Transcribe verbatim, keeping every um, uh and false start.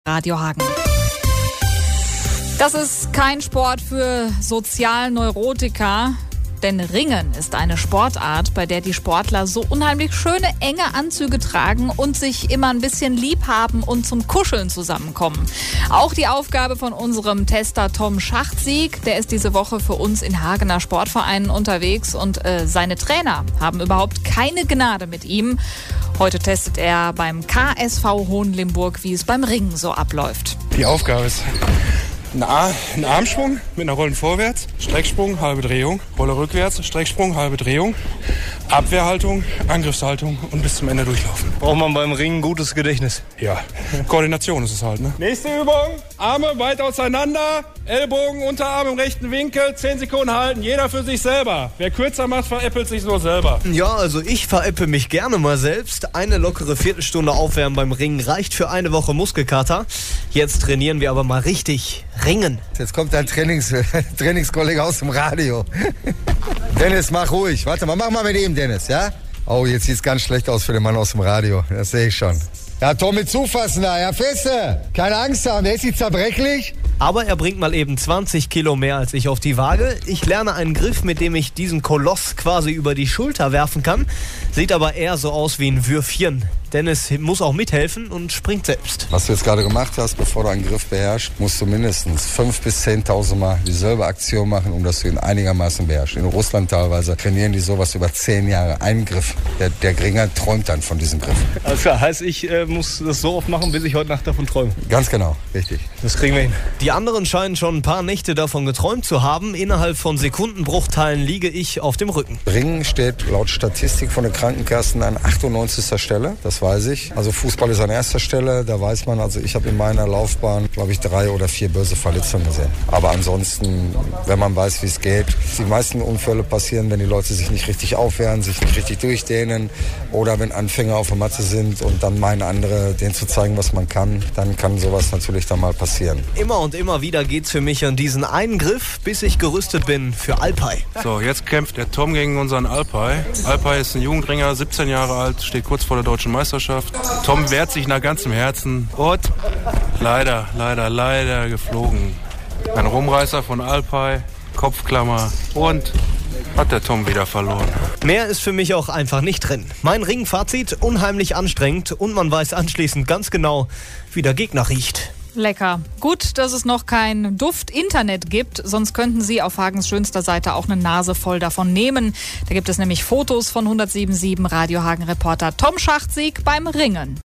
Radio Hagen. Das ist kein Sport für Sozialneurotiker, denn Ringen ist eine Sportart, bei der die Sportler so unheimlich schöne, enge Anzüge tragen und sich immer ein bisschen lieb haben und zum Kuscheln zusammenkommen. Auch die Aufgabe von unserem Tester Tom Schachtsieg, der ist diese Woche für uns in Hagener Sportvereinen unterwegs und äh, seine Trainer haben überhaupt keine Gnade mit ihm. Heute testet er beim K S V Hohenlimburg, wie es beim Ringen so abläuft. Die Aufgabe ist ein, Ar- ein Armschwung mit einer Rollen vorwärts, Strecksprung, halbe Drehung, Rolle rückwärts, Strecksprung, halbe Drehung, Abwehrhaltung, Angriffshaltung und bis zum Ende durchlaufen. Braucht man beim Ringen gutes Gedächtnis? Ja, Koordination ist es halt, ne? Nächste Übung, Arme weit auseinander, Ellbogen, Unterarm im rechten Winkel, zehn Sekunden halten, jeder für sich selber. Wer kürzer macht, veräppelt sich nur selber. Ja, also ich veräpple mich gerne mal selbst. Eine lockere Viertelstunde Aufwärmen beim Ringen reicht für eine Woche Muskelkater. Jetzt trainieren wir aber mal richtig Ringen. Jetzt kommt ein Trainings- Trainingskollege aus dem Radio. Dennis, mach ruhig. Warte mal, mach mal mit ihm, Dennis, ja? Oh, jetzt sieht's ganz schlecht aus für den Mann aus dem Radio. Das sehe ich schon. Ja, Tom, mit zufassen da, ja, feste. Keine Angst haben, der ist nicht zerbrechlich. Aber er bringt mal eben zwanzig Kilo mehr als ich auf die Waage. Ich lerne einen Griff, mit dem ich diesen Koloss quasi über die Schulter werfen kann. Sieht aber eher so aus wie ein Würfchen. Dennis muss auch mithelfen und springt selbst. Was du jetzt gerade gemacht hast, bevor du einen Griff beherrschst, musst du mindestens fünftausend bis zehntausend Mal dieselbe Aktion machen, um dass du ihn einigermaßen beherrschst. In Russland teilweise trainieren die sowas über zehn Jahre. Einen Griff. Der, der Gringer träumt dann von diesem Griff. Alles klar, heißt ich äh, muss das so oft machen, bis ich heute Nacht davon träume. Ganz genau, richtig. Das kriegen wir hin. Die anderen scheinen schon ein paar Nächte davon geträumt zu haben. Innerhalb von Sekundenbruchteilen liege ich auf dem Rücken. Ringen steht laut Statistik von den Krankenkassen an achtundneunzigster Stelle. Das weiß ich. Also Fußball ist an erster Stelle. Da weiß man, also ich habe in meiner Laufbahn, glaube ich, drei oder vier böse Verletzungen gesehen. Aber ansonsten, wenn man weiß, wie es geht, die meisten Unfälle passieren, wenn die Leute sich nicht richtig aufwärmen, sich nicht richtig durchdehnen oder wenn Anfänger auf der Matte sind und dann meinen andere, denen zu zeigen, was man kann, dann kann sowas natürlich dann mal passieren. Immer und immer wieder geht's für mich an diesen einen Griff, bis ich gerüstet bin für Alpay. So, jetzt kämpft der Tom gegen unseren Alpay. Alpay ist ein Jugendringer, siebzehn Jahre alt, steht kurz vor der deutschen Meisterschaft. Tom wehrt sich nach ganzem Herzen und leider, leider, leider geflogen. Ein Rumreißer von Alpay, Kopfklammer und hat der Tom wieder verloren. Mehr ist für mich auch einfach nicht drin. Mein Ringfazit, unheimlich anstrengend und man weiß anschließend ganz genau, wie der Gegner riecht. Lecker. Gut, dass es noch kein Duft-Internet gibt, sonst könnten Sie auf Hagens schönster Seite auch eine Nase voll davon nehmen. Da gibt es nämlich Fotos von hundertsieben Komma sieben Radio Hagen-Reporter Tom Schachtsieg beim Ringen.